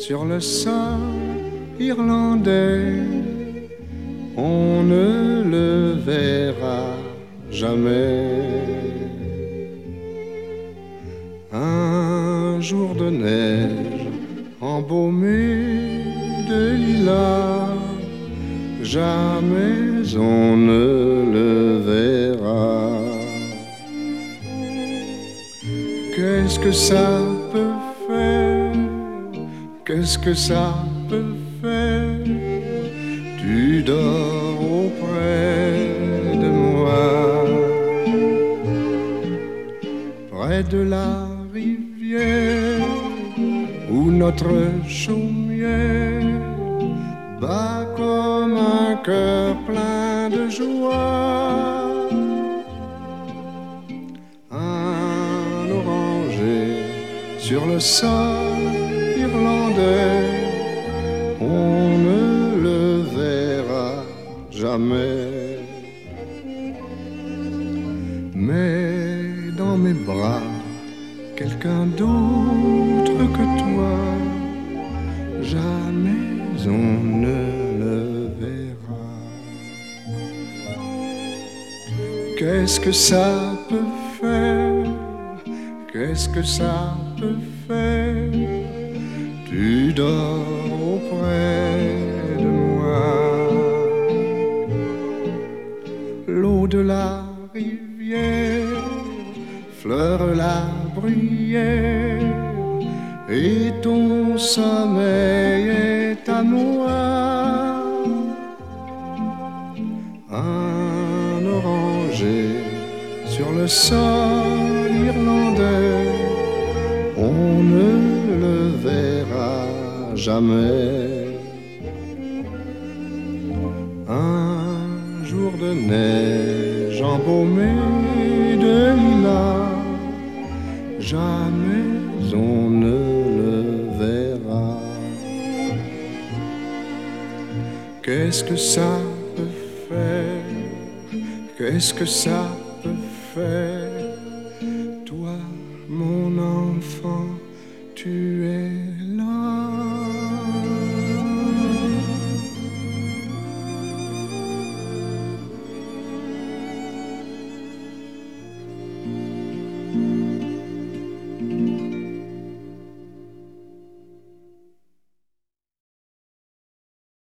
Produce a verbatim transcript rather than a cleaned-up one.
sur le sol irlandais, on ne le verra jamais. Un jour de neige embaumé de lilas, jamais on ne le verra. Qu'est-ce que ça peut faire? Qu'est-ce que ça peut faire? Tu dors auprès de moi, près de la rivière où notre chaumière bat comme un cœur plein de joie. Un oranger sur le sol irlandais, on ne le verra jamais. Mais dans mes bras, quelqu'un d'autre que toi, jamais on ne le verra. Qu'est-ce que ça peut faire? Qu'est-ce que ça peut faire? Tu dors auprès de moi. L'eau de la rivière fleure la bruyère et ton sommeil est à moi. Un oranger sur le sol irlandais, on ne le verra jamais. Un jour de neige embaumé de lilas, jamais on ne le verra. Qu'est-ce que ça peut faire? Qu'est-ce que ça peut faire?